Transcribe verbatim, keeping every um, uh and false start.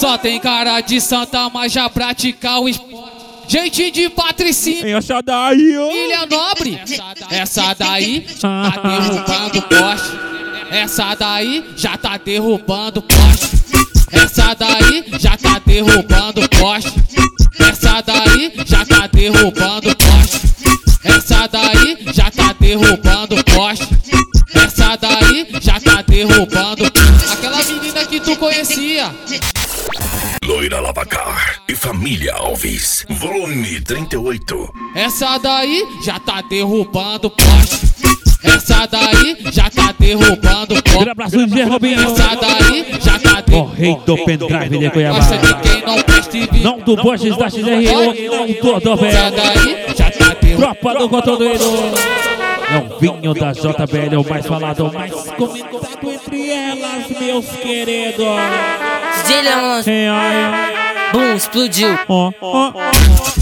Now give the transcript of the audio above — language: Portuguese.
Só tem cara de santa, mas já pratica o esporte. Gente de patricinha, essa daí, ó. Ilha Nobre. Essa daí tá derrubando poste. Essa daí já tá derrubando poste. Essa daí já tá derrubando poste. Essa daí já tá derrubando poste. Essa daí já tá derrubando poste. Essa daí já tá derrubando aquela menina que tu conhecia. Loira Lavacar e Família Alves, volume trinta e oito. Essa daí já tá derrubando poste. Essa daí já tá derrubando poste. Um abraço de Robinho. Essa daí já tá derrubando. O rei do pendrive de Cuiabá. Gosta de quem não presta e vive. Não do Borges da X R O, não do Dodô Essa daí já tá derrubando. Tropa do Cotodoeiro. É o vinho da J B L, o mais falado, o mais comentado entre elas, meus queridos. D J Leon, É, ai, boom, explodiu. ó, ó, ó.